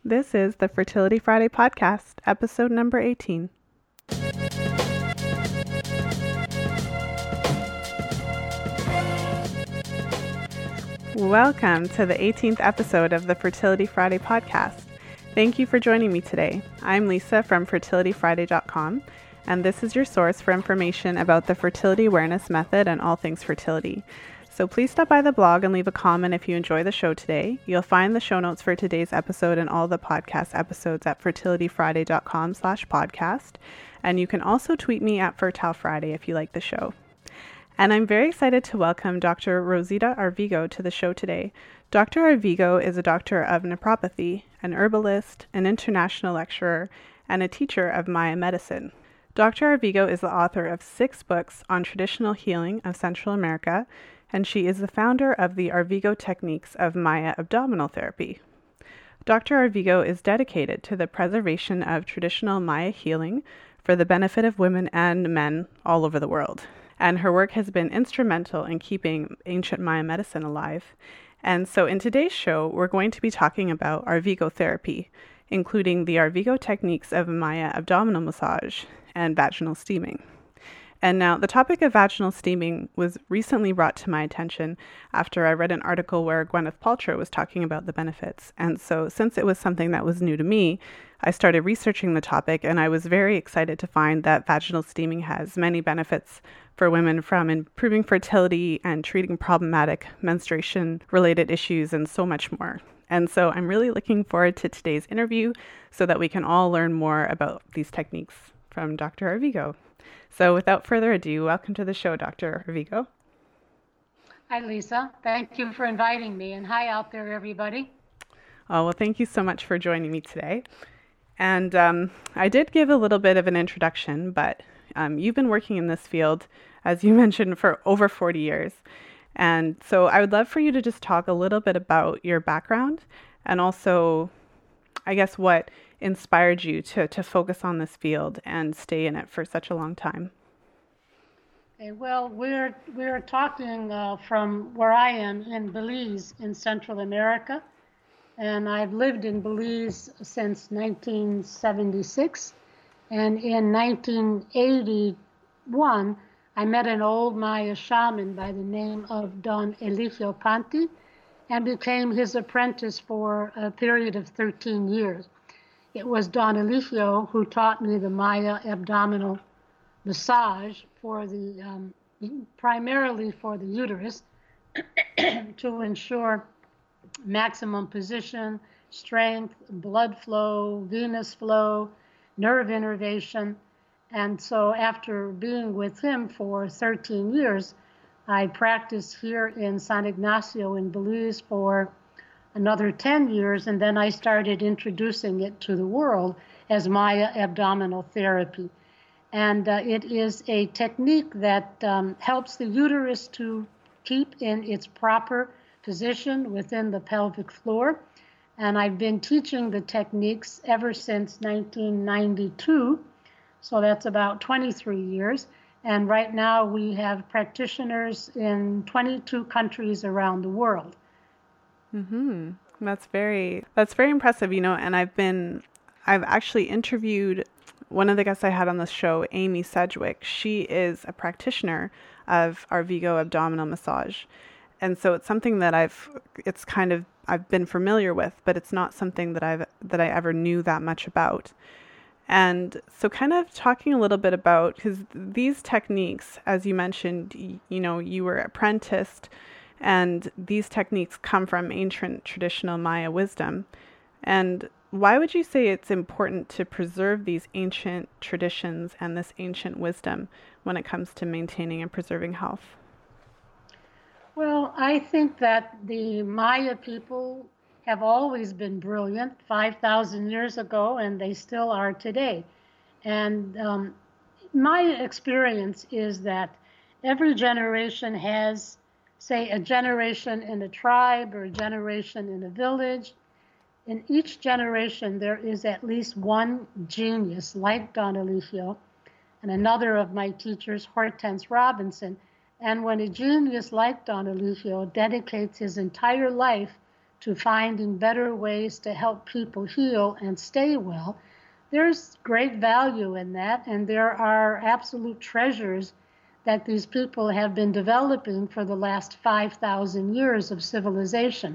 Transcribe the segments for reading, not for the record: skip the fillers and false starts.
This is the Fertility Friday podcast, episode number 18. Welcome to the 18th episode of the Fertility Friday podcast. Thank you for joining me today. I'm Lisa from fertilityfriday.com, and this is your source for information about the fertility awareness method and all things fertility. So please stop by the blog and leave a comment if you enjoy the show today. You'll find the show notes for today's episode and all the podcast episodes at fertilityfriday.com/podcast. And you can also tweet me at Fertile Friday if you like the show. And I'm very excited to welcome Dr. Rosita Arvigo to the show today. Dr. Arvigo is a doctor of naturopathy, an herbalist, an international lecturer, and a teacher of Maya medicine. Dr. Arvigo is the author of 6 books on traditional healing of Central America, and she is the founder of the Arvigo techniques of Maya abdominal therapy. Dr. Arvigo is dedicated to the preservation of traditional Maya healing for the benefit of women and men all over the world. And her work has been instrumental in keeping ancient Maya medicine alive. And so in today's show, we're going to be talking about Arvigo therapy, including the Arvigo techniques of Maya abdominal massage and vaginal steaming. And now, the topic of vaginal steaming was recently brought to my attention after I read an article where Gwyneth Paltrow was talking about the benefits. And so, since it was something that was new to me, I started researching the topic, and I was very excited to find that vaginal steaming has many benefits for women, from improving fertility and treating problematic menstruation-related issues and so much more. And so, I'm really looking forward to today's interview so that we can all learn more about these techniques from Dr. Arvigo. So without further ado, welcome to the show, Dr. Arvigo. Hi, Lisa. Thank you for inviting me. And hi out there, everybody. Oh, well, thank you so much for joining me today. And I did give a little bit of an introduction, but you've been working in this field, as you mentioned, for over 40 years. And so I would love for you to just talk a little bit about your background and also, I guess, what inspired you to focus on this field and stay in it for such a long time? Okay, well, we're talking from where I am in Belize in Central America, and I've lived in Belize since 1976. And in 1981, I met an old Maya shaman by the name of Don Eligio Panti and became his apprentice for a period of 13 years. It was Don Eligio who taught me the Maya abdominal massage for the primarily for the uterus to ensure maximum position, strength, blood flow, venous flow, nerve innervation. And so after being with him for 13 years, I practiced here in San Ignacio in Belize for another 10 years, and then I started introducing it to the world as Maya abdominal therapy. And it is a technique that helps the uterus to keep in its proper position within the pelvic floor. And I've been teaching the techniques ever since 1992, so that's about 23 years. And right now we have practitioners in 22 countries around the world. Mm-hmm. That's very impressive, and I've actually interviewed one of the guests I had on the show, Amy Sedgwick. She is a practitioner of Arvigo abdominal massage. And so it's something that I've been familiar with, but it's not something that I ever knew that much about. And so kind of talking a little bit about, because these techniques, as you mentioned, you were apprenticed, and these techniques come from ancient traditional Maya wisdom. And why would you say it's important to preserve these ancient traditions and this ancient wisdom when it comes to maintaining and preserving health? Well, I think that the Maya people have always been brilliant 5,000 years ago, and they still are today. And my experience is that every generation has, say, a generation in a tribe or a generation in a village. In each generation, there is at least one genius like Don Eligio and another of my teachers, Hortense Robinson. And when a genius like Don Eligio dedicates his entire life to finding better ways to help people heal and stay well, there's great value in that, and there are absolute treasures that these people have been developing for the last 5,000 years of civilization.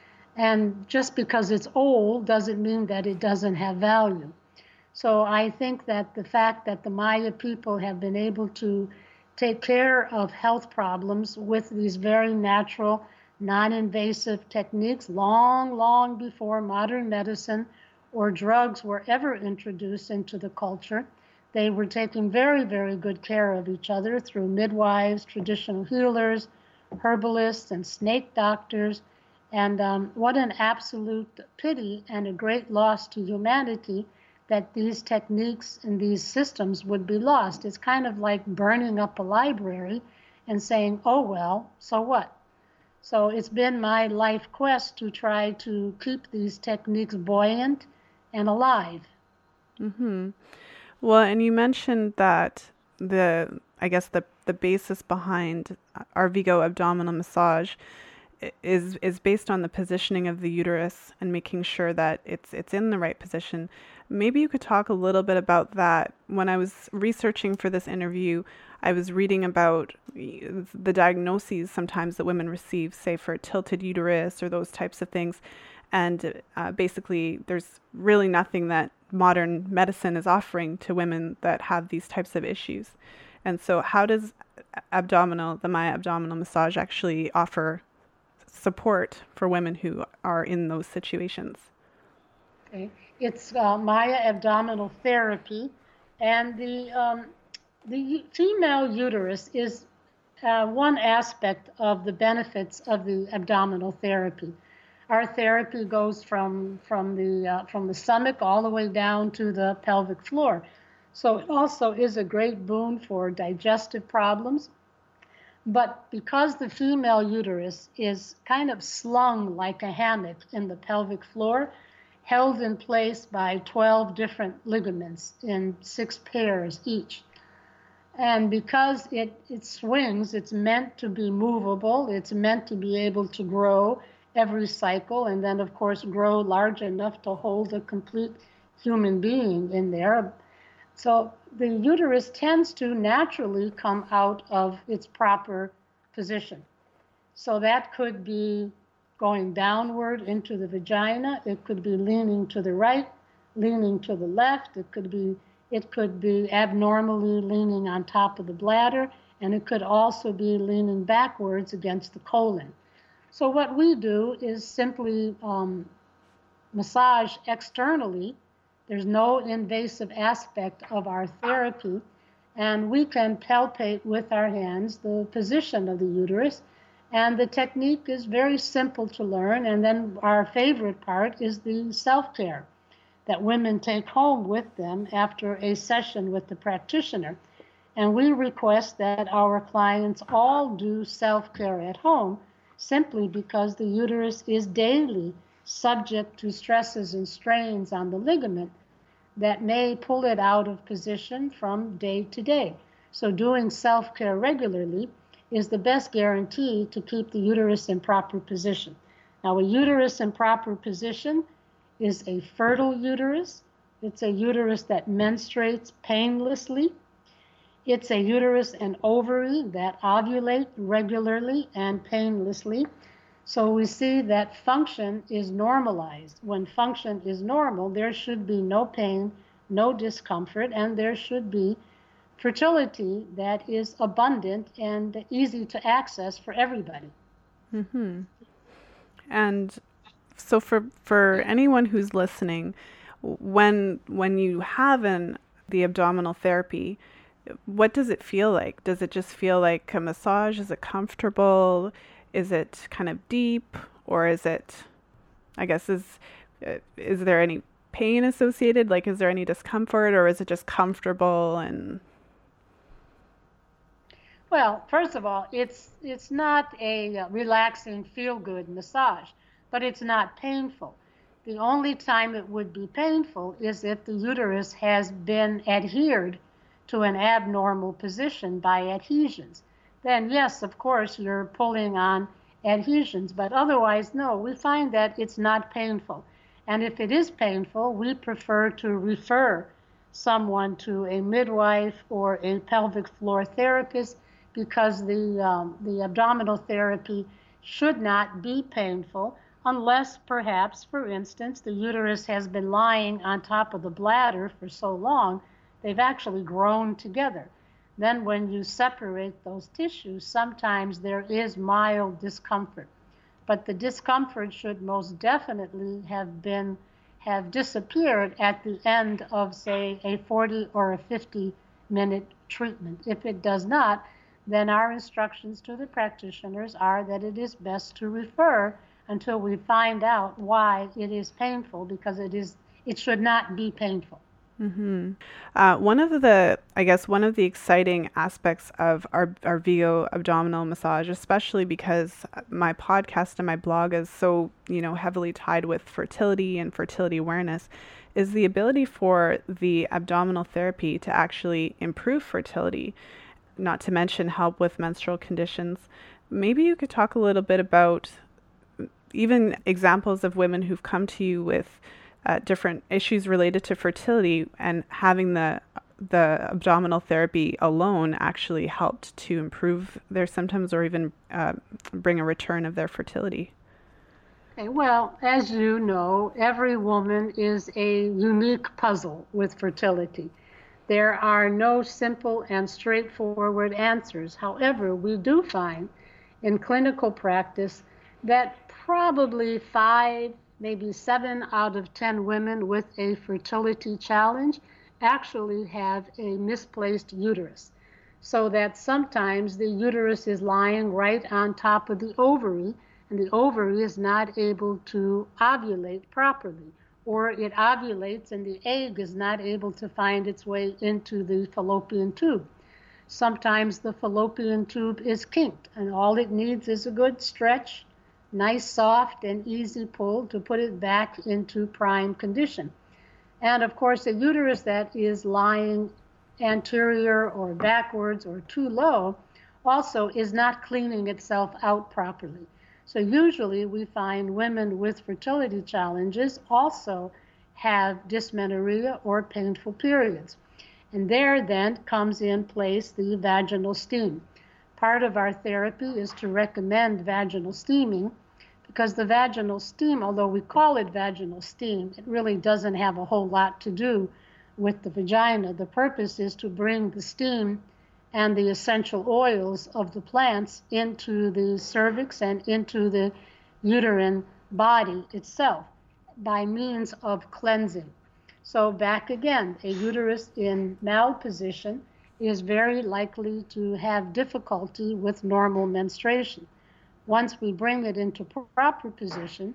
And just because it's old doesn't mean that it doesn't have value. So I think that the fact that the Maya people have been able to take care of health problems with these very natural, non-invasive techniques long, long before modern medicine or drugs were ever introduced into the culture, they were taking very, very good care of each other through midwives, traditional healers, herbalists, and snake doctors. And what an absolute pity and a great loss to humanity that these techniques and these systems would be lost. It's kind of like burning up a library and saying, oh, well, so what? So it's been my life quest to try to keep these techniques buoyant and alive. Mm-hmm. Well, and you mentioned that the basis behind Arvigo abdominal massage is based on the positioning of the uterus and making sure that it's in the right position. Maybe you could talk a little bit about that. When I was researching for this interview, I was reading about the diagnoses sometimes that women receive, say for tilted uterus or those types of things. And basically, there's really nothing that modern medicine is offering to women that have these types of issues. And so how does the Maya abdominal massage actually offer support for women who are in those situations? Okay. It's Maya abdominal therapy, and the female uterus is one aspect of the benefits of the abdominal therapy. Our therapy goes from the stomach all the way down to the pelvic floor. So it also is a great boon for digestive problems. But because the female uterus is kind of slung like a hammock in the pelvic floor, held in place by 12 different ligaments in 6 pairs each. And because it swings, it's meant to be movable, it's meant to be able to grow every cycle, and then of course grow large enough to hold a complete human being in there. So the uterus tends to naturally come out of its proper position. So that could be going downward into the vagina. It could be leaning to the right, leaning to the left. It could be abnormally leaning on top of the bladder, and it could also be leaning backwards against the colon. So what we do is simply massage externally. There's no invasive aspect of our therapy, and we can palpate with our hands the position of the uterus, and the technique is very simple to learn. And then our favorite part is the self-care that women take home with them after a session with the practitioner. And we request that our clients all do self-care at home, simply because the uterus is daily subject to stresses and strains on the ligament that may pull it out of position from day to day. So doing self-care regularly is the best guarantee to keep the uterus in proper position. Now, a uterus in proper position is a fertile uterus. It's a uterus that menstruates painlessly. It's a uterus and ovary that ovulate regularly and painlessly. So we see that function is normalized. When function is normal, there should be no pain, no discomfort, and there should be fertility that is abundant and easy to access for everybody. Mm-hmm. And so for anyone who's listening, when you have the abdominal therapy, what does it feel like? Does it just feel like a massage? Is it comfortable? Is it kind of deep? Or is it, I guess, is there any pain associated? Like, is there any discomfort, or is it just comfortable? And well, first of all, it's not a relaxing, feel-good massage, but it's not painful. The only time it would be painful is if the uterus has been adhered to an abnormal position by adhesions. Then yes, of course, you're pulling on adhesions. But otherwise, no, we find that it's not painful. And if it is painful, we prefer to refer someone to a midwife or a pelvic floor therapist, because the abdominal therapy should not be painful unless perhaps, for instance, the uterus has been lying on top of the bladder for so long, they've actually grown together. Then when you separate those tissues, sometimes there is mild discomfort. But the discomfort should most definitely have disappeared at the end of, say, a 40 or a 50-minute treatment. If it does not, then our instructions to the practitioners are that it is best to refer until we find out why it is painful, because it should not be painful. Mm-hmm. One of the exciting aspects of our Vigo abdominal massage, especially because my podcast and my blog is so, heavily tied with fertility and fertility awareness, is the ability for the abdominal therapy to actually improve fertility, not to mention help with menstrual conditions. Maybe you could talk a little bit about even examples of women who've come to you with different issues related to fertility, and having the abdominal therapy alone actually helped to improve their symptoms or even bring a return of their fertility. Okay, well, as you know, every woman is a unique puzzle with fertility. There are no simple and straightforward answers. However, we do find in clinical practice that probably 5, maybe 7 out of 10 women with a fertility challenge actually have a misplaced uterus. So that sometimes the uterus is lying right on top of the ovary, and the ovary is not able to ovulate properly, or it ovulates and the egg is not able to find its way into the fallopian tube. Sometimes the fallopian tube is kinked, and all it needs is a good stretch, nice, soft, and easy pull to put it back into prime condition. And of course, a uterus that is lying anterior or backwards or too low also is not cleaning itself out properly. So usually we find women with fertility challenges also have dysmenorrhea or painful periods. And there then comes in place the vaginal steam. Part of our therapy is to recommend vaginal steaming, because the vaginal steam, although we call it vaginal steam, it really doesn't have a whole lot to do with the vagina. The purpose is to bring the steam and the essential oils of the plants into the cervix and into the uterine body itself by means of cleansing. So back again, a uterus in malposition is very likely to have difficulty with normal menstruation. Once we bring it into proper position,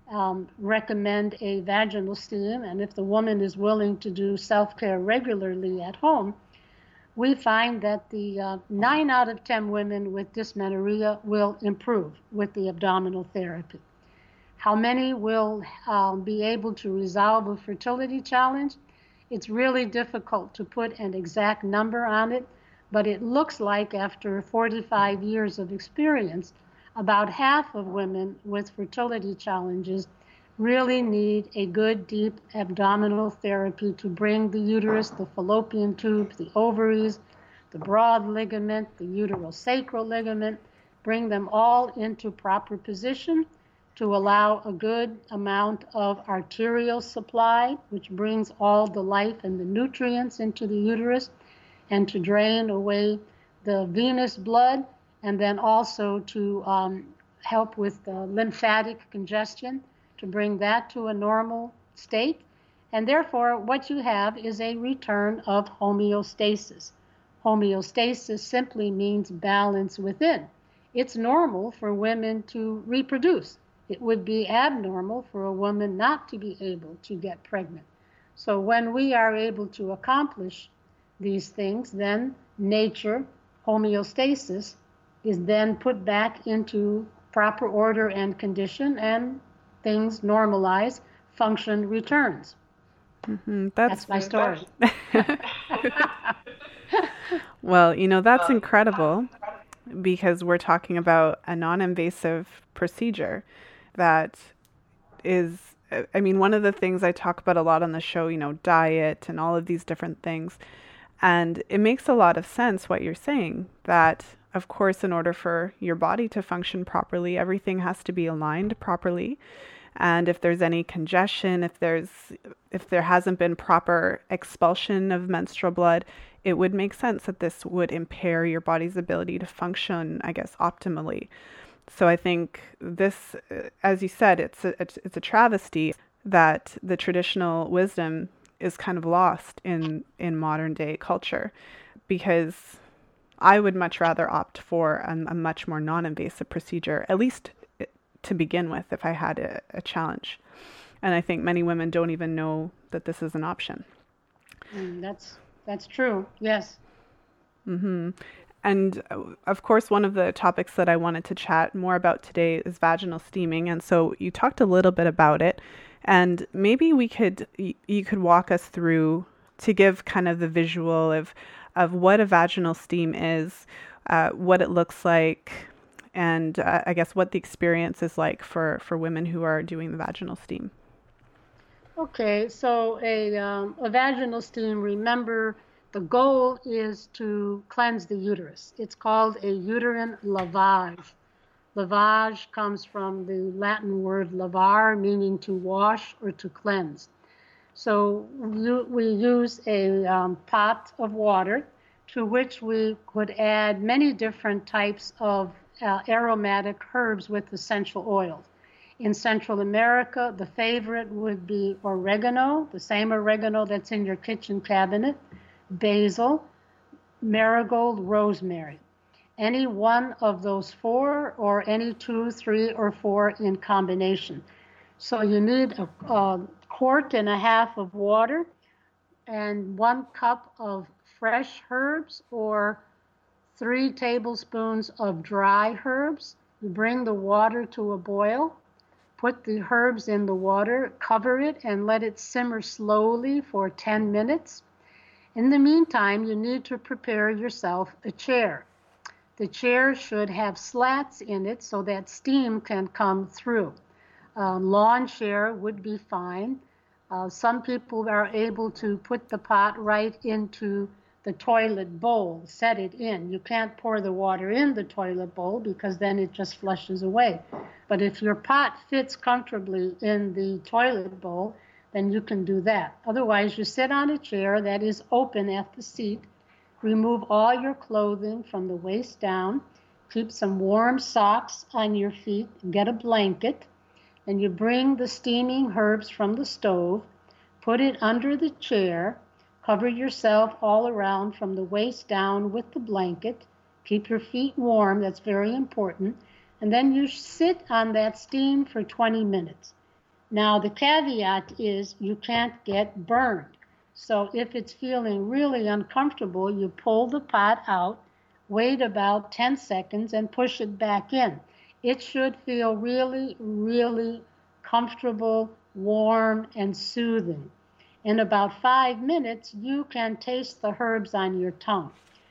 recommend a vaginal steam, and if the woman is willing to do self-care regularly at home, we find that the 9 out of 10 women with dysmenorrhea will improve with the abdominal therapy. How many will be able to resolve a fertility challenge? It's really difficult to put an exact number on it, but it looks like after 45 years of experience, about half of women with fertility challenges really need a good, deep abdominal therapy to bring the uterus, the fallopian tube, the ovaries, the broad ligament, the uterosacral ligament, bring them all into proper position to allow a good amount of arterial supply, which brings all the life and the nutrients into the uterus, and to drain away the venous blood, and then also to help with the lymphatic congestion, to bring that to a normal state. And therefore, what you have is a return of homeostasis. Homeostasis simply means balance within. It's normal for women to reproduce. It would be abnormal for a woman not to be able to get pregnant. So when we are able to accomplish these things, then nature, homeostasis, is then put back into proper order and condition, and things normalize, function returns. Mm-hmm. That's my story. Well, that's incredible. because we're talking about a non-invasive procedure that is, I mean, one of the things I talk about a lot on the show, diet and all of these different things. And it makes a lot of sense what you're saying, that of course, in order for your body to function properly, everything has to be aligned properly. And if there's any congestion, if there hasn't been proper expulsion of menstrual blood, it would make sense that this would impair your body's ability to function, I guess, optimally. So I think this, as you said, it's a travesty that the traditional wisdom is kind of lost in modern day culture, because I would much rather opt for a much more non-invasive procedure, at least to begin with, if I had a challenge. And I think many women don't even know that this is an option. That's true. Yes. Mm-hmm. And of course, one of the topics that I wanted to chat more about today is vaginal steaming. And so you talked a little bit about it, and maybe you could walk us through to give kind of the visual of what a vaginal steam is, what it looks like, and I guess what the experience is like for women who are doing the vaginal steam. Okay, so a vaginal steam, remember, the goal is to cleanse the uterus. It's called a uterine lavage. Lavage comes from the Latin word lavar, meaning to wash or to cleanse. So we use a pot of water to which we could add many different types of aromatic herbs with essential oils. In Central America, the favorite would be oregano, the same oregano that's in your kitchen cabinet, basil, marigold, rosemary. Any one of those four, or any 2, 3, or 4 in combination. So you need a quart and a half of water and 1 cup of fresh herbs, or 3 tablespoons of dry herbs. You bring the water to a boil, put the herbs in the water, cover it, and let it simmer slowly for 10 minutes. In the meantime, you need to prepare yourself a chair. The chair should have slats in it so that steam can come through. Lawn chair would be fine. Some people are able to put the pot right into the toilet bowl, set it in. You can't pour the water in the toilet bowl because then it just flushes away. But if your pot fits comfortably in the toilet bowl, then you can do that. Otherwise, you sit on a chair that is open at the seat, remove all your clothing from the waist down, keep some warm socks on your feet, get a blanket, and you bring the steaming herbs from the stove, put it under the chair, cover yourself all around from the waist down with the blanket, keep your feet warm, that's very important, and then you sit on that steam for 20 minutes. Now, the caveat is you can't get burned. So if it's feeling really uncomfortable, you pull the pot out, wait about 10 seconds, and push it back in. It should feel really, really comfortable, warm, and soothing. In about 5 minutes, you can taste the herbs on your tongue.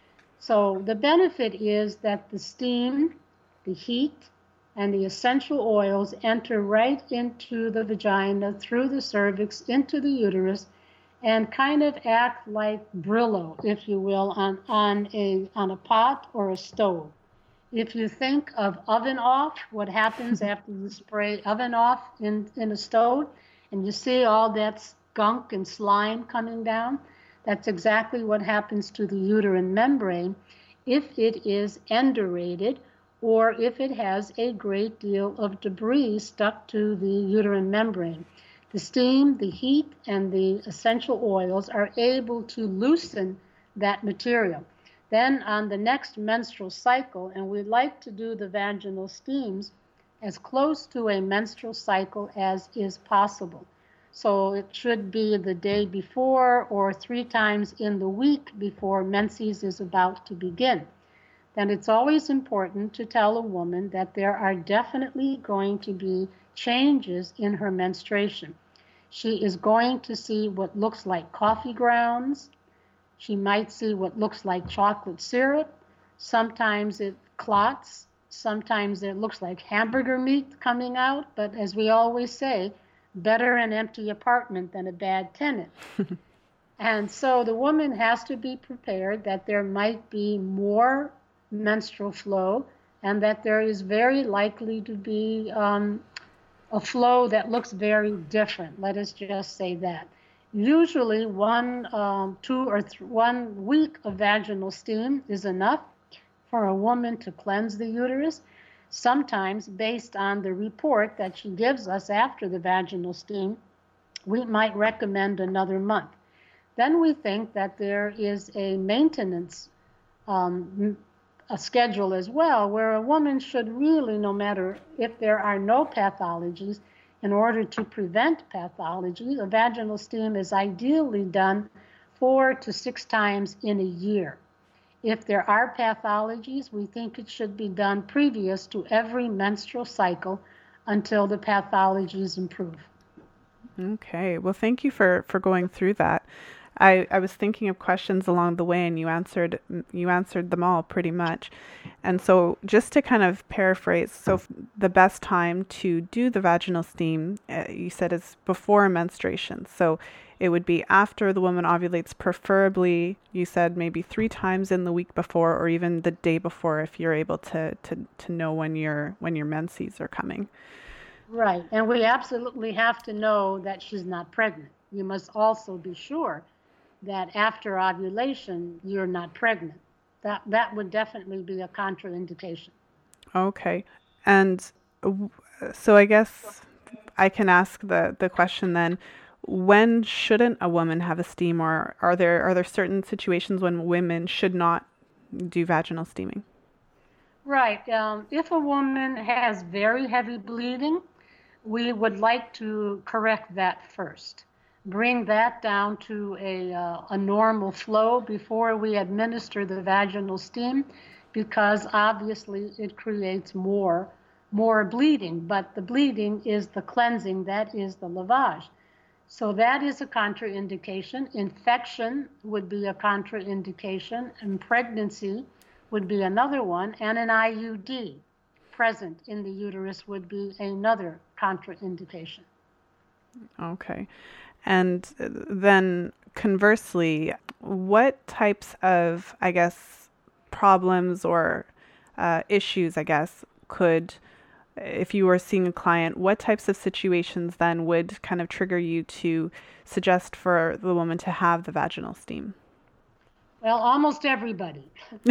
So the benefit is that the steam, the heat, and the essential oils enter right into the vagina, through the cervix, into the uterus, and kind of act like Brillo, if you will, on a pot or a stove. If you think of oven off, what happens after you spray oven off in a stove, and you see all that skunk and slime coming down, that's exactly what happens to the uterine membrane if it is endorated, or if it has a great deal of debris stuck to the uterine membrane. The steam, the heat, and the essential oils are able to loosen that material. Then on the next menstrual cycle, and we like to do the vaginal steams as close to a menstrual cycle as is possible. So it should be the day before or 3 times in the week before menses is about to begin. Then it's always important to tell a woman that there are definitely going to be changes in her menstruation. She is going to see what looks like coffee grounds. She might see what looks like chocolate syrup. Sometimes it clots. Sometimes it looks like hamburger meat coming out, but as we always say, better an empty apartment than a bad tenant. And so the woman has to be prepared that there might be more menstrual flow and that there is very likely to be a flow that looks very different. Let us just say that. Usually 1 week of vaginal steam is enough for a woman to cleanse the uterus. Sometimes, based on the report that she gives us after the vaginal steam, we might recommend another month. Then we think that there is a maintenance a schedule as well, where a woman should really, no matter if there are no pathologies, in order to prevent pathology, a vaginal steam is ideally done 4 to 6 times in a year. If there are pathologies, we think it should be done previous to every menstrual cycle until the pathologies improve. Okay. Well, thank you for going through that. I was thinking of questions along the way, and you answered them all pretty much. And so just to kind of paraphrase, so the best time to do the vaginal steam, you said, is before menstruation. So it would be after the woman ovulates, preferably, you said, maybe 3 times in the week before, or even the day before, if you're able to know when your menses are coming. Right. And we absolutely have to know that she's not pregnant. You must also be sure that after ovulation, you're not pregnant. That would definitely be a contraindication. Okay. And so I guess I can ask the question then, when shouldn't a woman have a steam, or are there certain situations when women should not do vaginal steaming? Right. If a woman has very heavy bleeding, we would like to correct that first. Bring that down to a normal flow before we administer the vaginal steam, because obviously it creates more bleeding. But the bleeding is the cleansing, that is the lavage. So that is a contraindication. Infection would be a contraindication, and pregnancy would be another one, and an IUD present in the uterus would be another contraindication. Okay. And then conversely, what types of, I guess, problems or issues, I guess, could, if you were seeing a client, what types of situations then would kind of trigger you to suggest for the woman to have the vaginal steam? Well, almost everybody.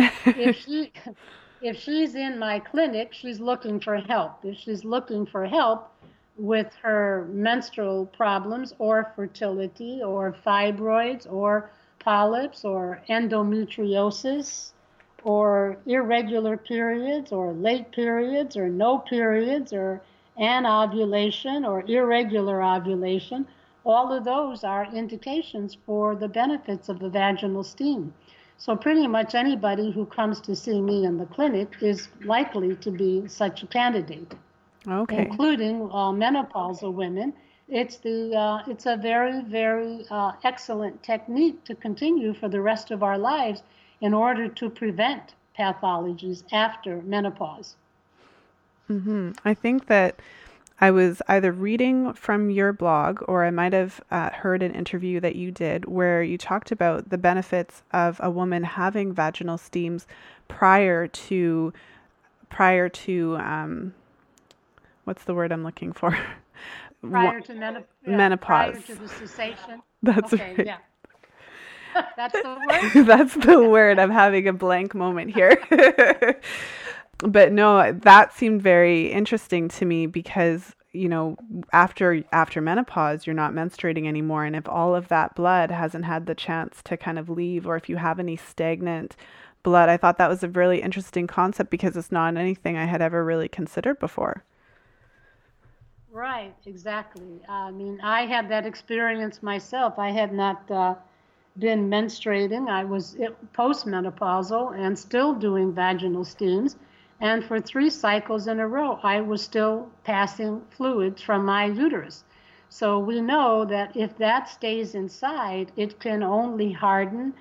If she's in my clinic, she's looking for help. If she's looking for help with her menstrual problems or fertility or fibroids or polyps or endometriosis or irregular periods or late periods or no periods or anovulation or irregular ovulation, all of those are indications for the benefits of the vaginal steam. So pretty much anybody who comes to see me in the clinic is likely to be such a candidate. Okay. Including menopausal women. It's a very, very excellent technique to continue for the rest of our lives in order to prevent pathologies after menopause. Mm-hmm. I think that I was either reading from your blog, or I might have heard an interview that you did where you talked about the benefits of a woman having vaginal steams prior to what's the word I'm looking for? Prior to menopause. Prior to the cessation. That's okay, right. Yeah. That's the word? That's the word. I'm having a blank moment here. But no, that seemed very interesting to me because, you know, after menopause, you're not menstruating anymore. And if all of that blood hasn't had the chance to kind of leave, or if you have any stagnant blood, I thought that was a really interesting concept because it's not anything I had ever really considered before. Right, exactly. I mean, I had that experience myself. I had not been menstruating. I was postmenopausal and still doing vaginal steams. And for 3 cycles in a row, I was still passing fluids from my uterus. So we know that if that stays inside, it can only harden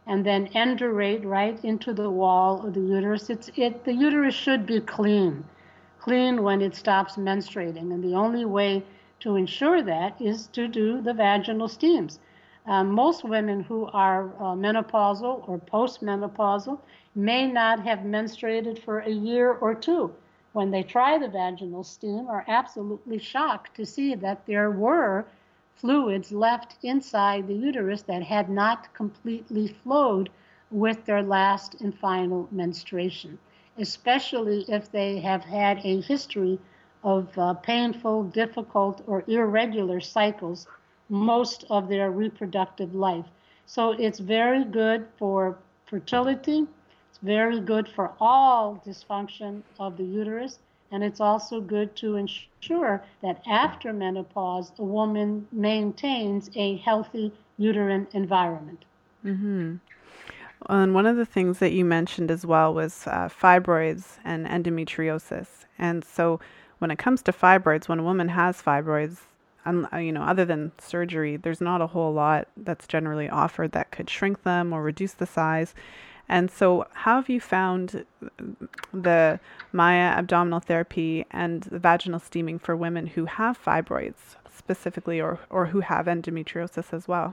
and then endurate right into the wall of the uterus. The uterus should be clean when it stops menstruating. And the only way to ensure that is to do the vaginal steams. Most women who are menopausal or postmenopausal may not have menstruated for a year or two. When they try the vaginal steam, are absolutely shocked to see that there were fluids left inside the uterus that had not completely flowed with their last and final menstruation, especially if they have had a history of painful, difficult, or irregular cycles most of their reproductive life. So it's very good for fertility. It's very good for all dysfunction of the uterus. And it's also good to ensure that after menopause, a woman maintains a healthy uterine environment. Mm-hmm. And one of the things that you mentioned as well was fibroids and endometriosis. And so when it comes to fibroids, when a woman has fibroids, other than surgery, there's not a whole lot that's generally offered that could shrink them or reduce the size. And so how have you found the Maya abdominal therapy and the vaginal steaming for women who have fibroids specifically, or who have endometriosis as well?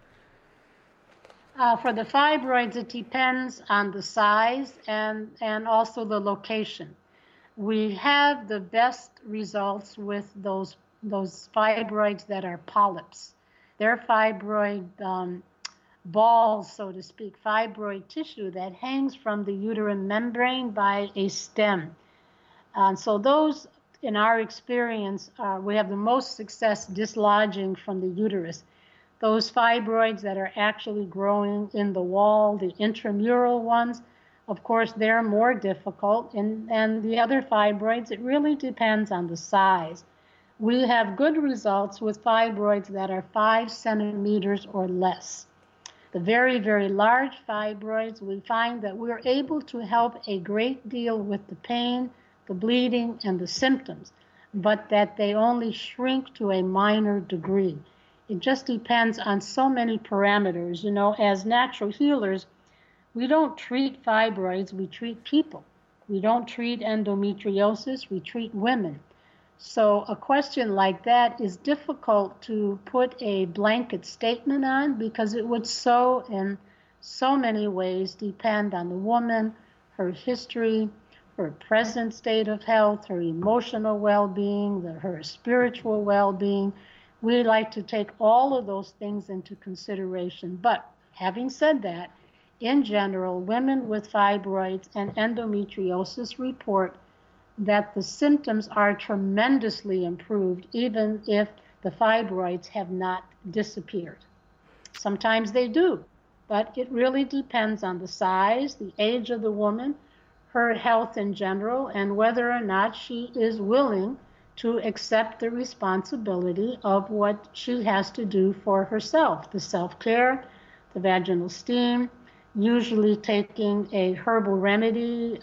For the fibroids, it depends on the size and also the location. We have the best results with those fibroids that are polyps. They're fibroid balls, so to speak, fibroid tissue that hangs from the uterine membrane by a stem. So those, in our experience, we have the most success dislodging from the uterus. Those fibroids that are actually growing in the wall, the intramural ones, of course, they're more difficult. And the other fibroids, it really depends on the size. We have good results with fibroids that are 5 centimeters or less. The very, very large fibroids, we find that we're able to help a great deal with the pain, the bleeding, and the symptoms, but that they only shrink to a minor degree. It just depends on so many parameters. As natural healers, we don't treat fibroids, we treat people. We don't treat endometriosis, we treat women. So a question like that is difficult to put a blanket statement on, because it would so in so many ways depend on the woman, her history, her present state of health, her emotional well-being, her spiritual well-being. We like to take all of those things into consideration. But having said that, in general, women with fibroids and endometriosis report that the symptoms are tremendously improved, even if the fibroids have not disappeared. Sometimes they do, but it really depends on the size, the age of the woman, her health in general, and whether or not she is willing to accept the responsibility of what she has to do for herself, the self-care, the vaginal steam, usually taking a herbal remedy.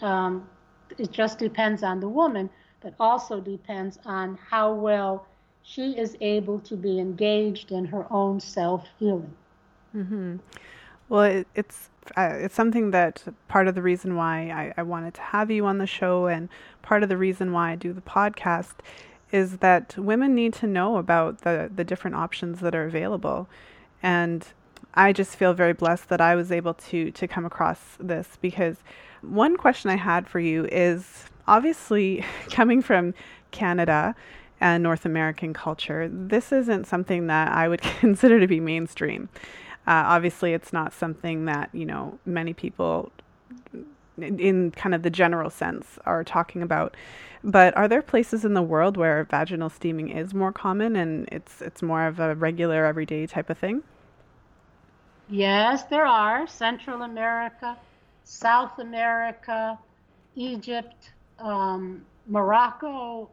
It just depends on the woman, but also depends on how well she is able to be engaged in her own self-healing. Mm-hmm. Well, it's something that part of the reason why I wanted to have you on the show, and part of the reason why I do the podcast, is that women need to know about the different options that are available. And I just feel very blessed that I was able to come across this, because one question I had for you is, obviously coming from Canada and North American culture, this isn't something that I would consider to be mainstream. Obviously, it's not something that, many people in kind of the general sense are talking about. But are there places in the world where vaginal steaming is more common and it's more of a regular, everyday type of thing? Yes, there are. Central America, South America, Egypt, Morocco,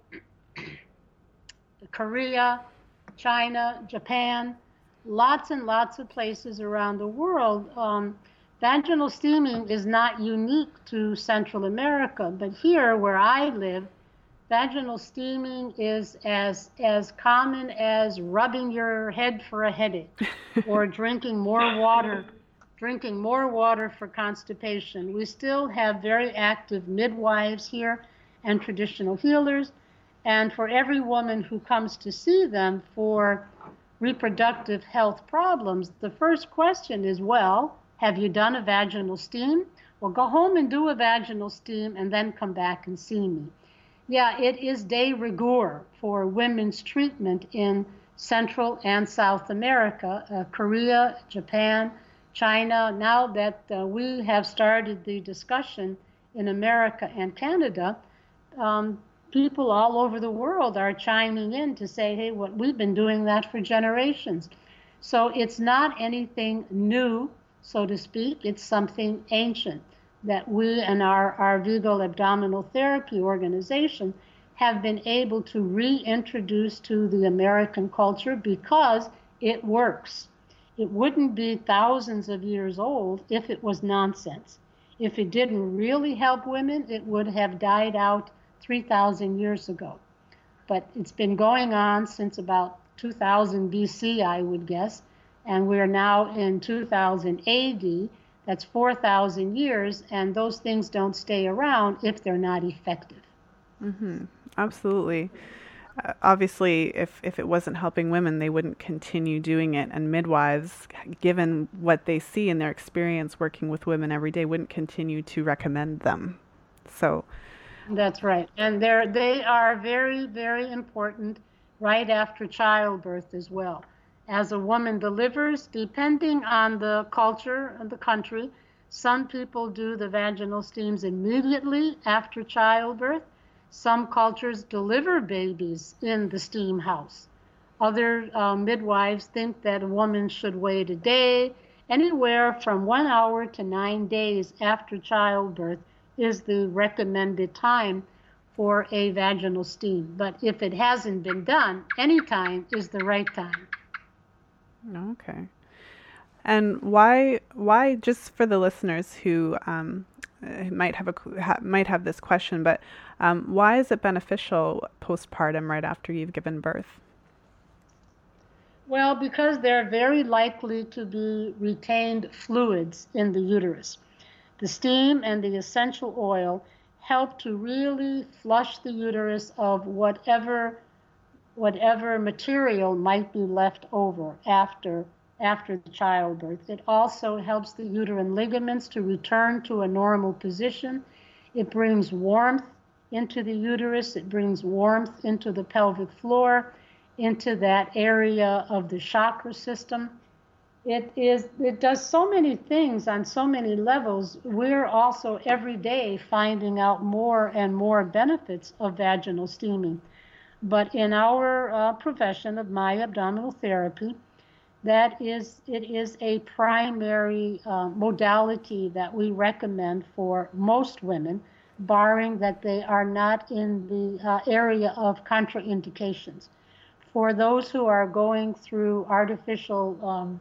Korea, China, Japan, lots and lots of places around the world. Vaginal steaming is not unique to Central America, but here where I live, vaginal steaming is as common as rubbing your head for a headache or drinking more water drinking more water for constipation. We still have very active midwives here and traditional healers. And for every woman who comes to see them for reproductive health problems, the first question is, well, have you done a vaginal steam? Well, go home and do a vaginal steam and then come back and see me. Yeah, it is de rigueur for women's treatment in Central and South America, Korea, Japan, China. Now that we have started the discussion in America and Canada, people all over the world are chiming in to say, hey, we've been doing that for generations. So it's not anything new, so to speak. It's something ancient that we and our Vigo Abdominal Therapy organization have been able to reintroduce to the American culture because it works. It wouldn't be thousands of years old if it was nonsense. If it didn't really help women, it would have died out 3,000 years ago. But it's been going on since about 2000 BC, I would guess, and we're now in 2000 AD. That's 4,000 years, and those things don't stay around if they're not effective. Mm-hmm. Absolutely. Obviously, if it wasn't helping women, they wouldn't continue doing it. And midwives, given what they see in their experience working with women every day, wouldn't continue to recommend them. So that's right. And they are very, very important right after childbirth as well. As a woman delivers, depending on the culture of the country, some people do the vaginal steams immediately after childbirth. Some cultures deliver babies in the steam house. Other midwives think that a woman should wait a day. Anywhere from 1 hour to 9 days after childbirth is the recommended time for a vaginal steam. But if it hasn't been done, any time is the right time. Okay. And why, just for the listeners who might have this question, but why is it beneficial postpartum right after you've given birth? Well, because there are very likely to be retained fluids in the uterus. The steam and the essential oil help to really flush the uterus of whatever material might be left over after the childbirth. It also helps the uterine ligaments to return to a normal position. It brings warmth into the uterus. It brings warmth into the pelvic floor, into that area of the chakra system. It does so many things on so many levels. We're also every day finding out more and more benefits of vaginal steaming. But in our profession of myoabdominal therapy, it is a primary modality that we recommend for most women, barring that they are not in the area of contraindications. For those who are going through artificial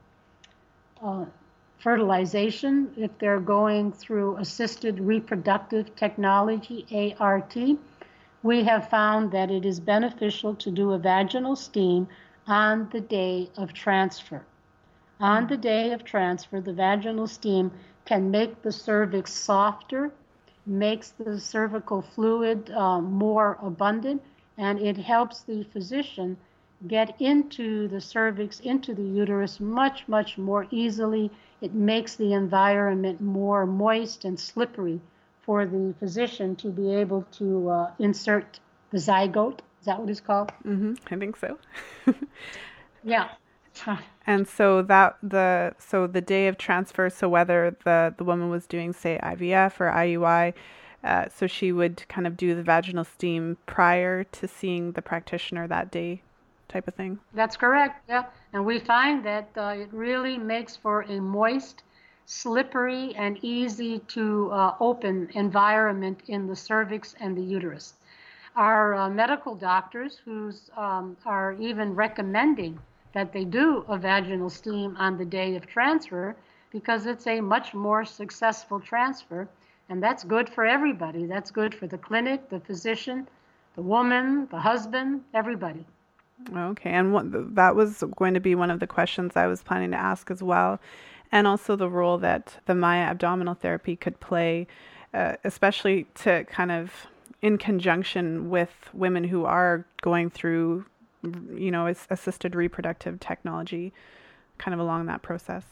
fertilization, if they're going through assisted reproductive technology, ART, we have found that it is beneficial to do a vaginal steam on the day of transfer. On the day of transfer, the vaginal steam can make the cervix softer, makes the cervical fluid more abundant, and it helps the physician get into the cervix, into the uterus much, much more easily. It makes the environment more moist and slippery for the physician to be able to insert the zygote. Is that what it's called? Mm-hmm. I think so. Yeah. And so the day of transfer, so whether the woman was doing, say, IVF or IUI, so she would kind of do the vaginal steam prior to seeing the practitioner that day, type of thing? That's correct, yeah. And we find that it really makes for a moist, slippery, and easy to open environment in the cervix and the uterus. Our medical doctors who are even recommending that they do a vaginal steam on the day of transfer because it's a much more successful transfer, and that's good for everybody. That's good for the clinic, the physician, the woman, the husband, everybody. Okay, and that was going to be one of the questions I was planning to ask as well. and also the role that the Maya abdominal therapy could play, especially to kind of in conjunction with women who are going through, assisted reproductive technology, kind of along that process.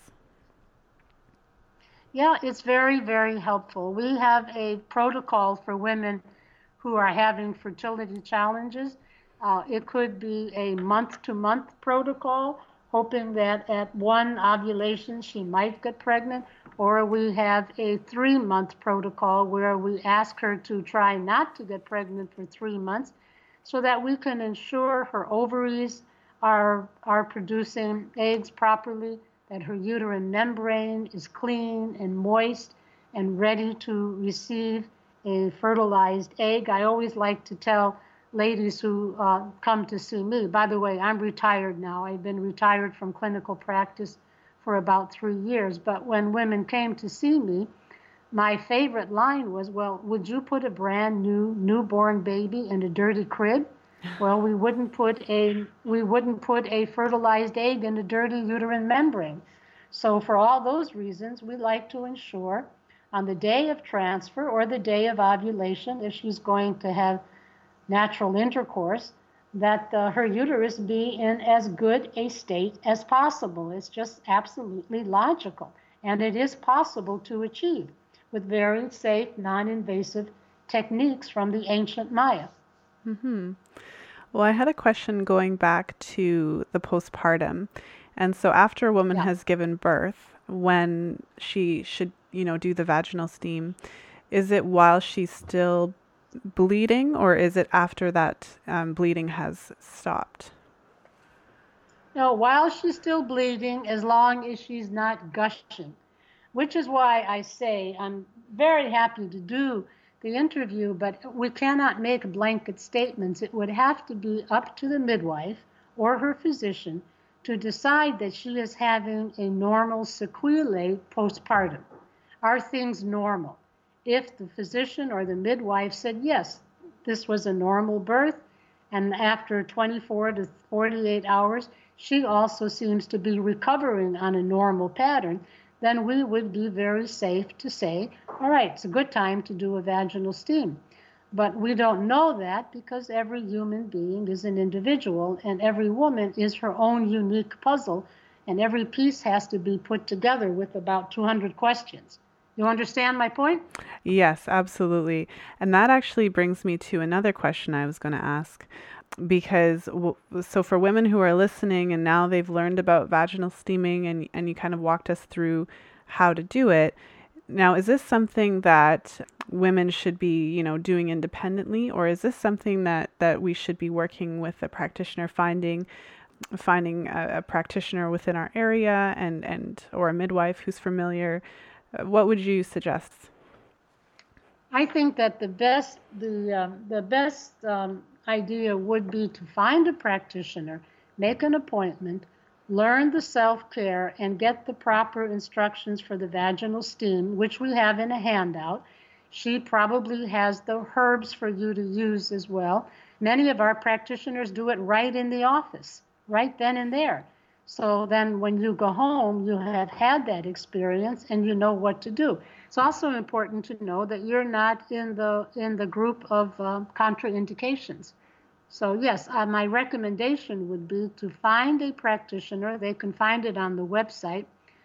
Yeah, it's very, very helpful. We have a protocol for women who are having fertility challenges. It could be a month-to-month protocol, hoping that at one ovulation she might get pregnant, or we have a 3-month protocol where we ask her to try not to get pregnant for 3 months so that we can ensure her ovaries are producing eggs properly, that her uterine membrane is clean and moist and ready to receive a fertilized egg. I always like to tell ladies who come to see me, by the way, I'm retired now. I've been retired from clinical practice for about 3 years. But when women came to see me, my favorite line was, well, would you put a brand new newborn baby in a dirty crib? Well, we wouldn't put a fertilized egg in a dirty uterine membrane. So for all those reasons, we like to ensure on the day of transfer or the day of ovulation, if she's going to have natural intercourse, that her uterus be in as good a state as possible. It's just absolutely logical. And it is possible to achieve with very safe, non-invasive techniques from the ancient Maya. Mm-hmm. Well, I had a question going back to the postpartum. And so after a woman has given birth, when she should, do the vaginal steam, is it while she's still bleeding, or is it after that bleeding has stopped? No, while she's still bleeding, as long as she's not gushing, which is why I say I'm very happy to do the interview, but we cannot make blanket statements. It would have to be up to the midwife or her physician to decide that she is having a normal sequelae postpartum. Are things normal? If the physician or the midwife said, yes, this was a normal birth, and after 24 to 48 hours, she also seems to be recovering on a normal pattern, then we would be very safe to say, all right, it's a good time to do a vaginal steam. But we don't know that because every human being is an individual and every woman is her own unique puzzle, and every piece has to be put together with about 200 questions. You understand my point? Yes, absolutely. And that actually brings me to another question I was going to ask. Because, so for women who are listening and now they've learned about vaginal steaming and you kind of walked us through how to do it. Now, is this something that women should be, doing independently, or is this something that we should be working with a practitioner, finding a practitioner within our area and or a midwife who's familiar? What would you suggest? I think that the best idea would be to find a practitioner, make an appointment, learn the self-care, and get the proper instructions for the vaginal steam, which we have in a handout. She probably has the herbs for you to use as well. Many of our practitioners do it right in the office, right then and there. So then when you go home, you have had that experience and you know what to do. It's also important to know that you're not in the group of contraindications. So yes, my recommendation would be to find a practitioner. They can find it on the website,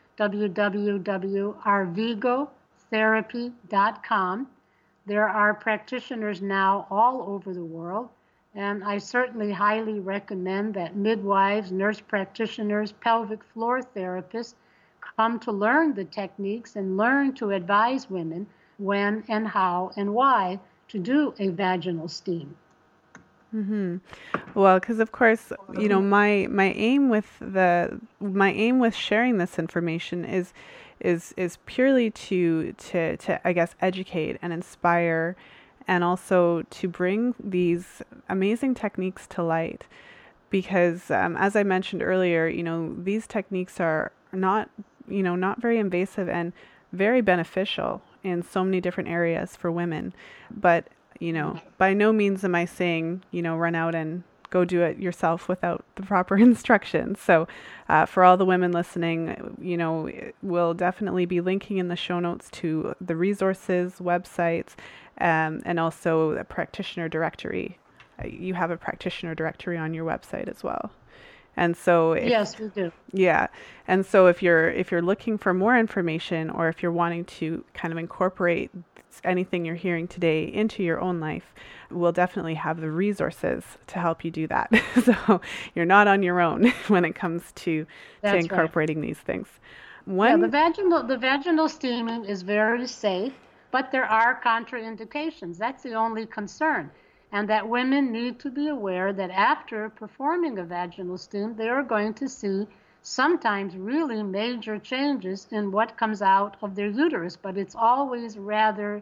www.arvigotherapy.com. There are practitioners now all over the world, and I certainly highly recommend that midwives, nurse practitioners, pelvic floor therapists come to learn the techniques and learn to advise women when and how and why to do a vaginal steam. Mm-hmm. Well, because of course, my aim with sharing this information is purely to I guess educate and inspire, and also to bring these amazing techniques to light. Because as I mentioned earlier, these techniques are not very invasive and very beneficial in so many different areas for women, but by no means am I saying, run out and go do it yourself without the proper instructions. So for all the women listening, we'll definitely be linking in the show notes to the resources, websites, and also a practitioner directory. You have a practitioner directory on your website as well. And so yes, we do. Yeah. And so if you're looking for more information, or if you're wanting to kind of incorporate anything you're hearing today into your own life, we'll definitely have the resources to help you do that. So you're not on your own when it comes to incorporating these things. The vaginal steaming is very safe, but there are contraindications. That's the only concern. And that women need to be aware that after performing a vaginal steam, they are going to see sometimes really major changes in what comes out of their uterus, but it's always rather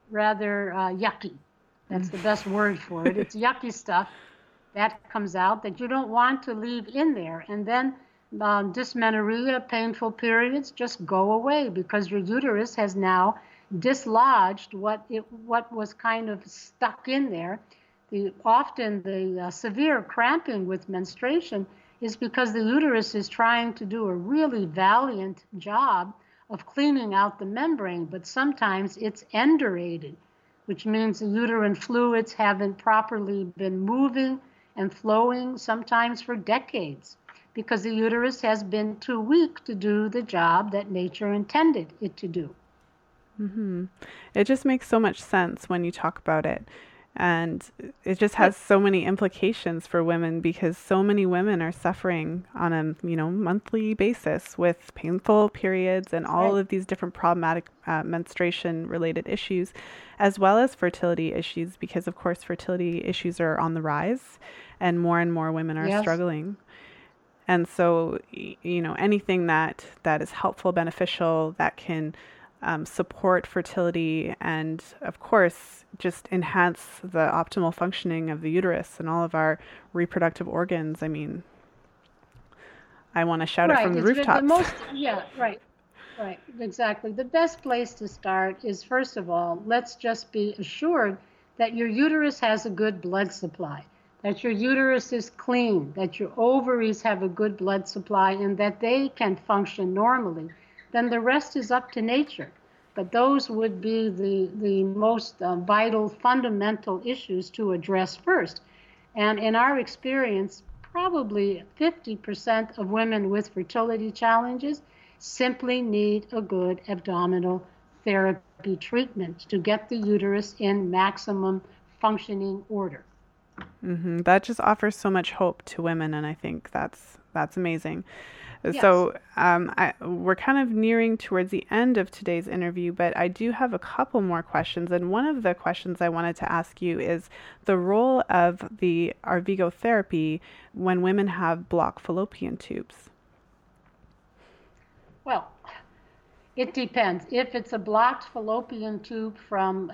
yucky. That's the best word for it. It's yucky stuff that comes out that you don't want to leave in there. And then dysmenorrhea, painful periods, just go away because your uterus has now dislodged what was kind of stuck in there. Often the severe cramping with menstruation is because the uterus is trying to do a really valiant job of cleaning out the membrane, but sometimes it's indurated, which means the uterine fluids haven't properly been moving and flowing, sometimes for decades, because the uterus has been too weak to do the job that nature intended it to do. Mm-hmm. It just makes so much sense when you talk about it. And it just has so many implications for women, because so many women are suffering on a monthly basis with painful periods and all of these different problematic menstruation related issues, as well as fertility issues, because of course fertility issues are on the rise and more women are struggling. And so anything that is helpful, beneficial, that can support fertility and, of course, just enhance the optimal functioning of the uterus and all of our reproductive organs. I mean, I want to shout it from the rooftops. Right, exactly. The best place to start is, first of all, let's just be assured that your uterus has a good blood supply, that your uterus is clean, that your ovaries have a good blood supply, and that they can function normally. Then the rest is up to nature. But those would be the most vital, fundamental issues to address first. And in our experience, probably 50% of women with fertility challenges simply need a good abdominal therapy treatment to get the uterus in maximum functioning order. Mm-hmm. That just offers so much hope to women, and I think that's amazing. Yes. So we're kind of nearing towards the end of today's interview, but I do have a couple more questions. And one of the questions I wanted to ask you is the role of the Arvigo therapy when women have blocked fallopian tubes. Well, it depends. If it's a blocked fallopian tube from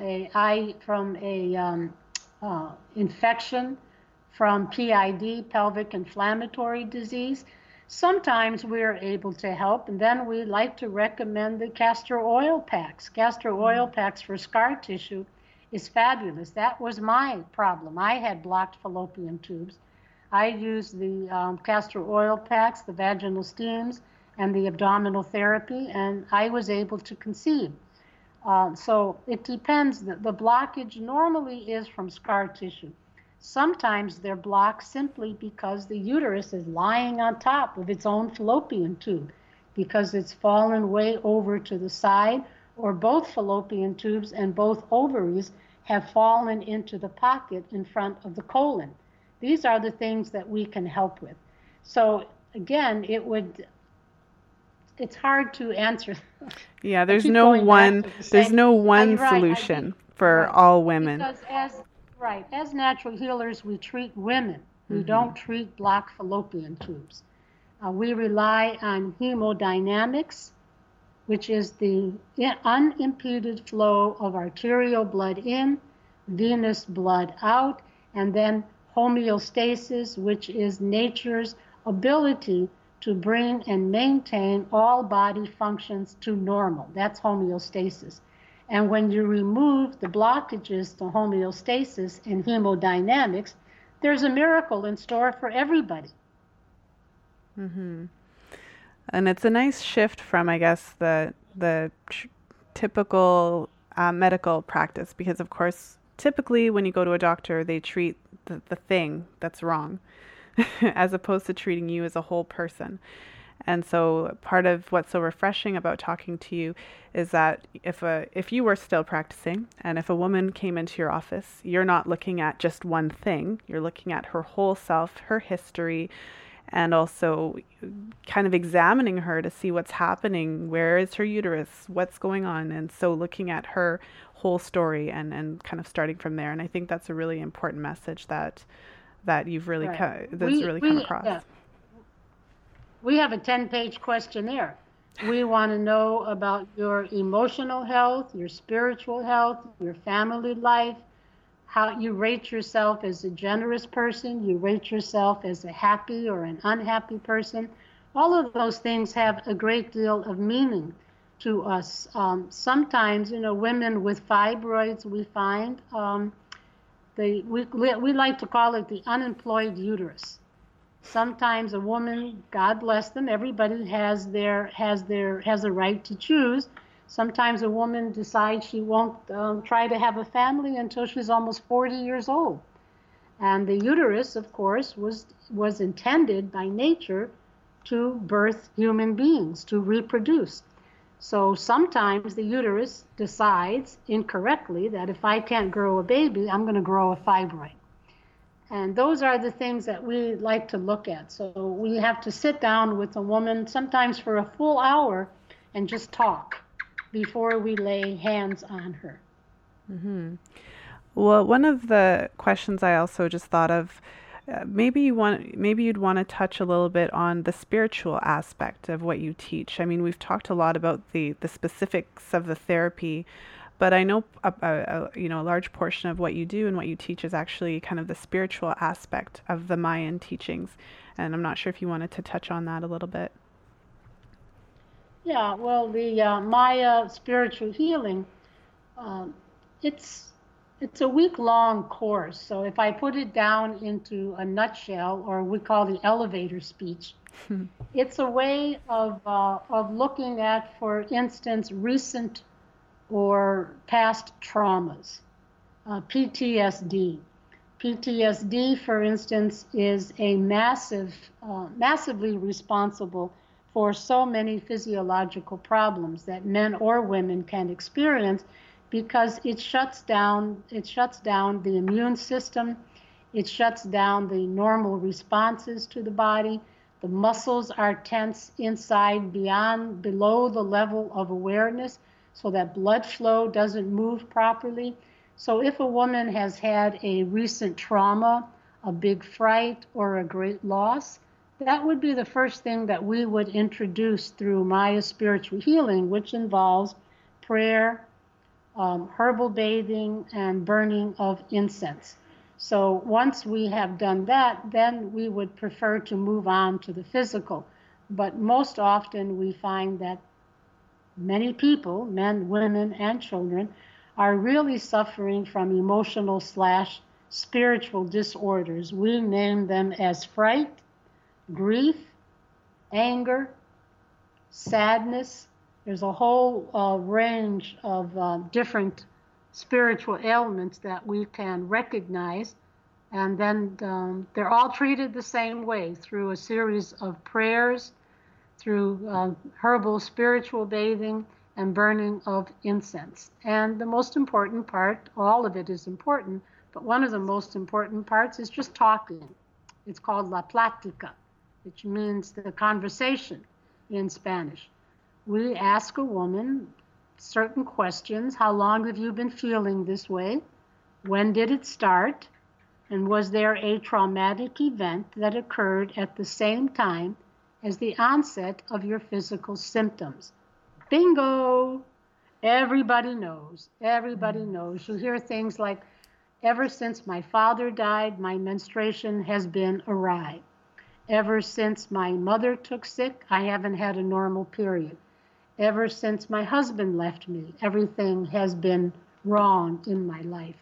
infection, from PID, pelvic inflammatory disease, sometimes we're able to help, and then we like to recommend the castor oil packs. Castor oil packs for scar tissue is fabulous. That was my problem. I had blocked fallopian tubes. I used the castor oil packs, the vaginal steams, and the abdominal therapy, and I was able to conceive. So it depends. The blockage normally is from scar tissue. Sometimes they're blocked simply because the uterus is lying on top of its own fallopian tube, because it's fallen way over to the side, or both fallopian tubes and both ovaries have fallen into the pocket in front of the colon. These are the things that we can help with. So again, it's hard to answer. Yeah, there's no one solution for all women. Because as natural healers, we treat women. We don't treat blocked fallopian tubes. We rely on hemodynamics, which is the unimpeded flow of arterial blood in, venous blood out, and then homeostasis, which is nature's ability to bring and maintain all body functions to normal. That's homeostasis. And when you remove the blockages to homeostasis and hemodynamics, there's a miracle in store for everybody. Mm-hmm. And it's a nice shift from, I guess, the typical medical practice, because of course, typically when you go to a doctor, they treat the thing that's wrong, as opposed to treating you as a whole person. And so part of what's so refreshing about talking to you is that if you were still practicing and if a woman came into your office, you're not looking at just one thing. You're looking at her whole self, her history, and also kind of examining her to see what's happening. Where is her uterus? What's going on? And so looking at her whole story and kind of starting from there. And I think that's a really important message that you've really right. come across. Yeah. We have a 10-page questionnaire. We want to know about your emotional health, your spiritual health, your family life, how you rate yourself as a generous person, you rate yourself as a happy or an unhappy person. All of those things have a great deal of meaning to us. Sometimes, women with fibroids, we find, we like to call it the unemployed uterus. Sometimes a woman, God bless them, everybody has a right to choose. Sometimes a woman decides she won't try to have a family until she's almost 40 years old. And the uterus, of course, was intended by nature to birth human beings, to reproduce. So sometimes the uterus decides incorrectly that if I can't grow a baby, I'm going to grow a fibroid. And those are the things that we like to look at. So we have to sit down with a woman, sometimes for a full hour, and just talk before we lay hands on her. Mm-hmm. Well, one of the questions I also just thought of, maybe you'd want to touch a little bit on the spiritual aspect of what you teach. I mean, we've talked a lot about the specifics of the therapy, but I know a large portion of what you do and what you teach is actually kind of the spiritual aspect of the Mayan teachings. And I'm not sure if you wanted to touch on that a little bit. Yeah, well, the Maya spiritual healing, it's a week-long course. So if I put it down into a nutshell, or we call the elevator speech, it's a way of looking at, for instance, recent or past traumas, PTSD. PTSD, for instance, is a massively responsible for so many physiological problems that men or women can experience, because it shuts down the immune system, it shuts down the normal responses to the body. The muscles are tense inside, below the level of awareness, so that blood flow doesn't move properly. So if a woman has had a recent trauma, a big fright, or a great loss, that would be the first thing that we would introduce through Maya spiritual healing, which involves prayer, herbal bathing, and burning of incense. So once we have done that, then we would prefer to move on to the physical. But most often we find that many people, men, women, and children, are really suffering from emotional/spiritual disorders. We name them as fright, grief, anger, sadness. There's a whole range of different spiritual ailments that we can recognize. And then they're all treated the same way, through a series of prayers, through herbal spiritual bathing, and burning of incense. And the most important part, all of it is important, but one of the most important parts is just talking. It's called la plática, which means the conversation in Spanish. We ask a woman certain questions. How long have you been feeling this way? When did it start? And was there a traumatic event that occurred at the same time as the onset of your physical symptoms? Bingo! Everybody knows. Everybody knows. You hear things like, ever since my father died, my menstruation has been awry. Ever since my mother took sick, I haven't had a normal period. Ever since my husband left me, everything has been wrong in my life.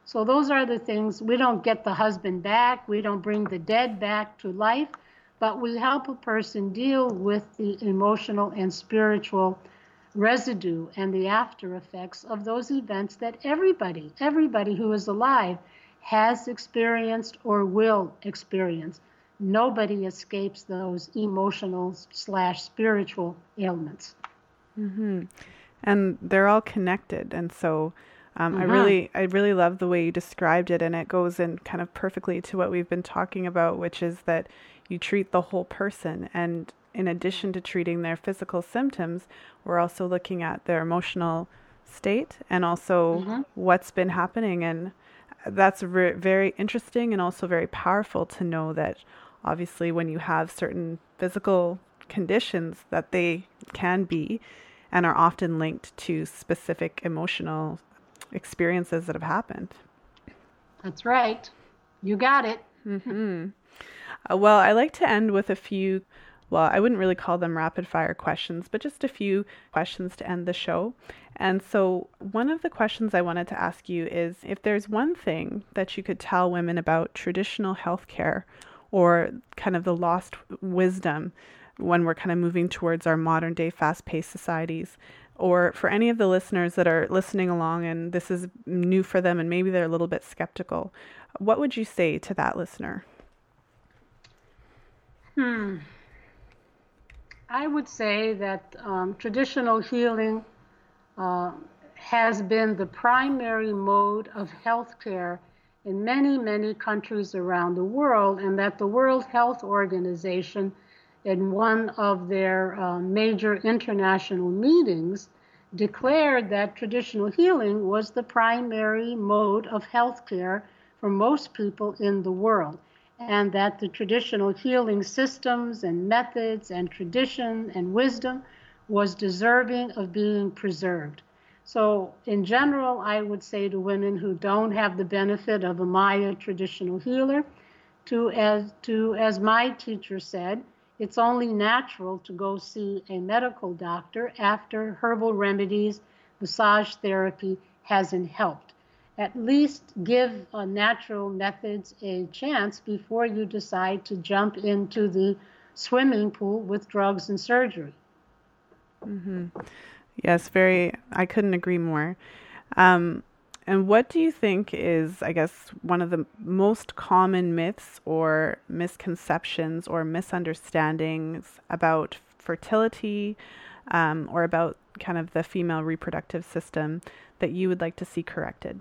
So those are the things. We don't get the husband back. We don't bring the dead back to life, but we help a person deal with the emotional and spiritual residue and the after effects of those events that everybody who is alive has experienced or will experience. Nobody escapes those emotional/spiritual ailments. Mm-hmm. And they're all connected. And so I really love the way you described it. And it goes in kind of perfectly to what we've been talking about, which is that you treat the whole person. And in addition to treating their physical symptoms, we're also looking at their emotional state and also what's been happening. And that's very interesting and also very powerful to know that obviously when you have certain physical conditions that they can be and are often linked to specific emotional experiences that have happened. That's right. You got it. Mm-hmm. Well, I like to end with a few, well, I wouldn't really call them rapid fire questions, but just a few questions to end the show. And so one of the questions I wanted to ask you is if there's one thing that you could tell women about traditional healthcare or kind of the lost wisdom when we're kind of moving towards our modern day fast-paced societies, or for any of the listeners that are listening along and this is new for them and maybe they're a little bit skeptical, what would you say to that listener? I would say that traditional healing has been the primary mode of healthcare in many, many countries around the world, and that the World Health Organization, in one of their major international meetings, declared that traditional healing was the primary mode of healthcare for most people in the world, and that the traditional healing systems and methods and tradition and wisdom was deserving of being preserved. So in general, I would say to women who don't have the benefit of a Maya traditional healer, as my teacher said, it's only natural to go see a medical doctor after herbal remedies, massage therapy hasn't helped. At least give natural methods a chance before you decide to jump into the swimming pool with drugs and surgery. Mm-hmm. Yes, I couldn't agree more. And what do you think is, I guess, one of the most common myths or misconceptions or misunderstandings about fertility or about kind of the female reproductive system that you would like to see corrected?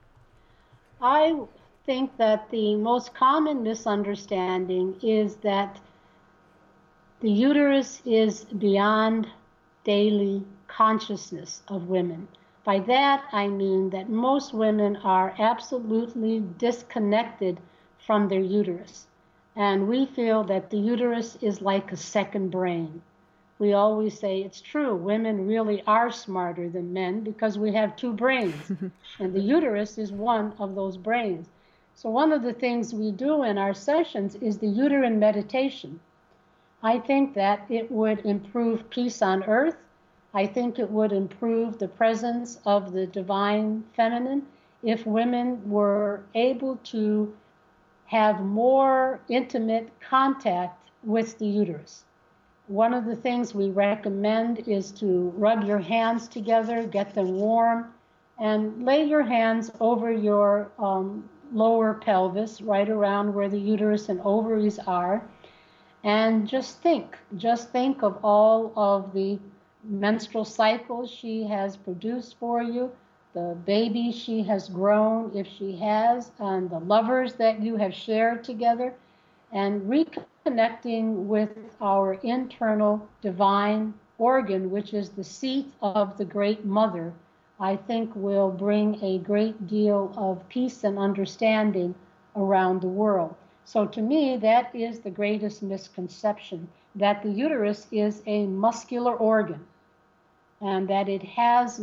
I think that the most common misunderstanding is that the uterus is beyond daily consciousness of women. By that, I mean that most women are absolutely disconnected from their uterus. And we feel that the uterus is like a second brain. We always say it's true. Women really are smarter than men because we have two brains. And the uterus is one of those brains. So one of the things we do in our sessions is the uterine meditation. I think that it would improve peace on earth. I think it would improve the presence of the divine feminine if women were able to have more intimate contact with the uterus. One of the things we recommend is to rub your hands together, get them warm, and lay your hands over your lower pelvis, right around where the uterus and ovaries are, and just think of all of the menstrual cycles she has produced for you, the baby she has grown, if she has, and the lovers that you have shared together, and reconnecting with our internal divine organ, which is the seat of the Great Mother, I think will bring a great deal of peace and understanding around the world. So to me, that is the greatest misconception, that the uterus is a muscular organ and that it has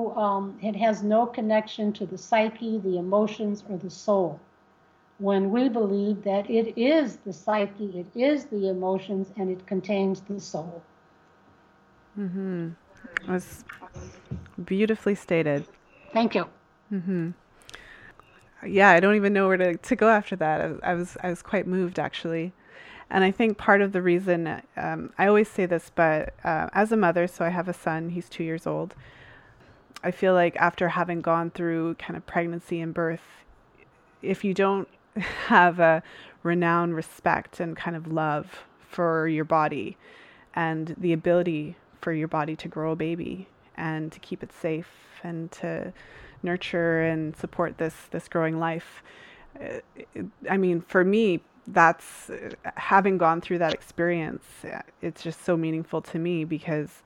no connection to the psyche, the emotions, or the soul. When we believe that it is the psyche, it is the emotions, and it contains the soul. Mm-hmm. It was beautifully stated. Thank you. Mm-hmm. yeah, I don't even know where to go after that. I was quite moved, actually. And I think part of the reason, I always say this, but as a mother, so I have a son, he's 2 years old. I feel like after having gone through kind of pregnancy and birth, if you don't have a renowned respect and kind of love for your body and the ability for your body to grow a baby and to keep it safe and to nurture and support this growing life. I mean, for me, that's having gone through that experience. It's just so meaningful to me because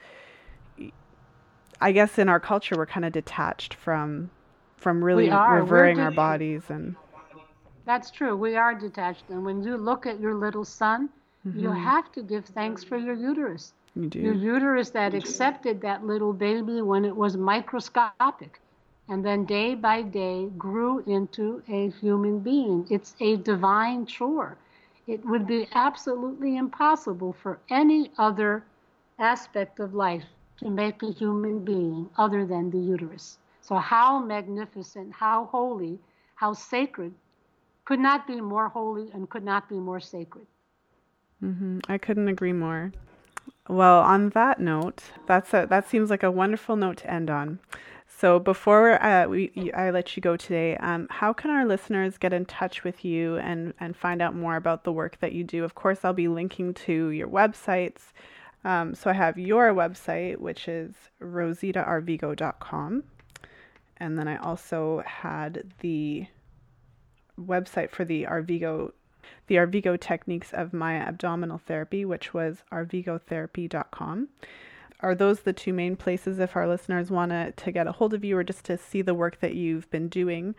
I guess in our culture we're kind of detached from really revering our bodies. And that's true. We are detached. And when you look at your little son, you have to give thanks for your uterus. You do. Your uterus that accepted that little baby when it was microscopic, and then day by day grew into a human being. It's a divine chore. It would be absolutely impossible for any other aspect of life to make a human being other than the uterus. So how magnificent, how holy, how sacred, could not be more holy and could not be more sacred. I couldn't agree more. Well, on that note, that seems like a wonderful note to end on. So before I let you go today, how can our listeners get in touch with you and find out more about the work that you do? Of course, I'll be linking to your websites. So I have your website, which is rositaarvigo.com. And then I also had the website for the Arvigo techniques of Maya abdominal therapy, which was arvigotherapy.com. Are those the two main places if our listeners want to get a hold of you or just to see the work that you've been doing?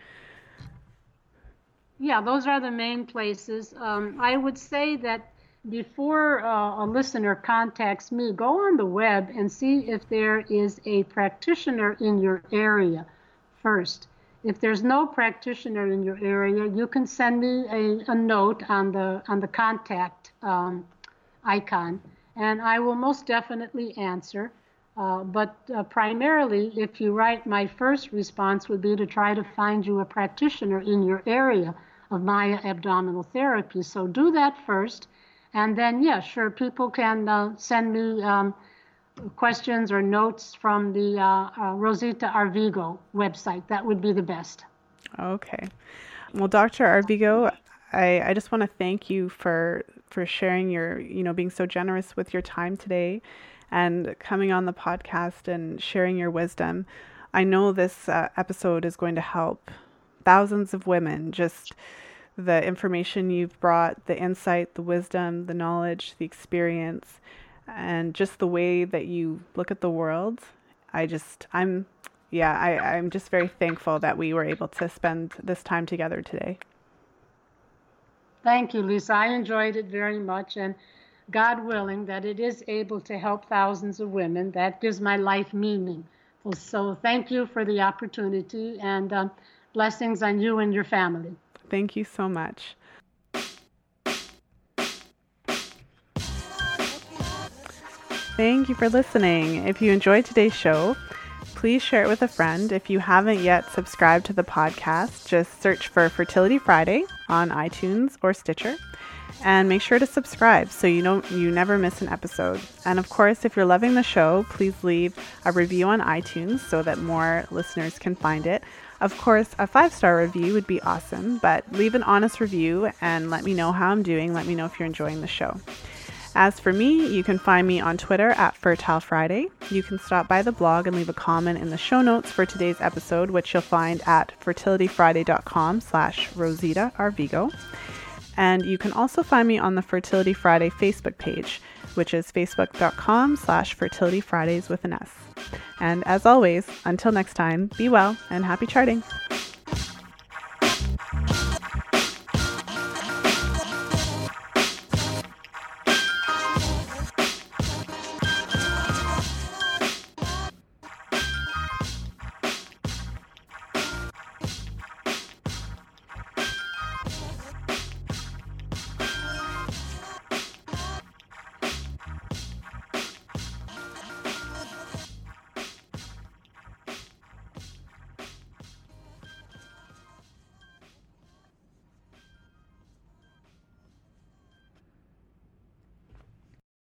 Yeah, those are the main places. I would say that before a listener contacts me, go on the web and see if there is a practitioner in your area first. If there's no practitioner in your area, you can send me a note on the contact icon, and I will most definitely answer. But primarily, if you write, my first response would be to try to find you a practitioner in your area of Maya abdominal therapy. So do that first, and then, yeah, sure, people can send me questions or notes from the Rosita Arvigo website. That would be the best. Okay. Well, Dr. Arvigo, I just want to thank you for sharing your, being so generous with your time today and coming on the podcast and sharing your wisdom. I know this episode is going to help thousands of women. Just the information you've brought, the insight, the wisdom, the knowledge, the experience, and just the way that you look at the world. I'm just very thankful that we were able to spend this time together today. Thank you, Lisa. I enjoyed it very much, and God willing that it is able to help thousands of women. That gives my life meaning. So thank you for the opportunity, and blessings on you and your family. Thank you so much. Thank you for listening. If you enjoyed today's show, please share it with a friend. If you haven't yet subscribed to the podcast, just search for Fertility Friday on iTunes or Stitcher, and make sure to subscribe so you never miss an episode. And of course, if you're loving the show, please leave a review on iTunes so that more listeners can find it. Of course, a 5-star review would be awesome, but leave an honest review and let me know how I'm doing. Let me know if you're enjoying the show. As for me, you can find me on Twitter at Fertile Friday. You can stop by the blog and leave a comment in the show notes for today's episode, which you'll find at fertilityfriday.com/Rosita Arvigo. And you can also find me on the Fertility Friday Facebook page, which is facebook.com/Fertility Fridays with an S. And as always, until next time, be well and happy charting.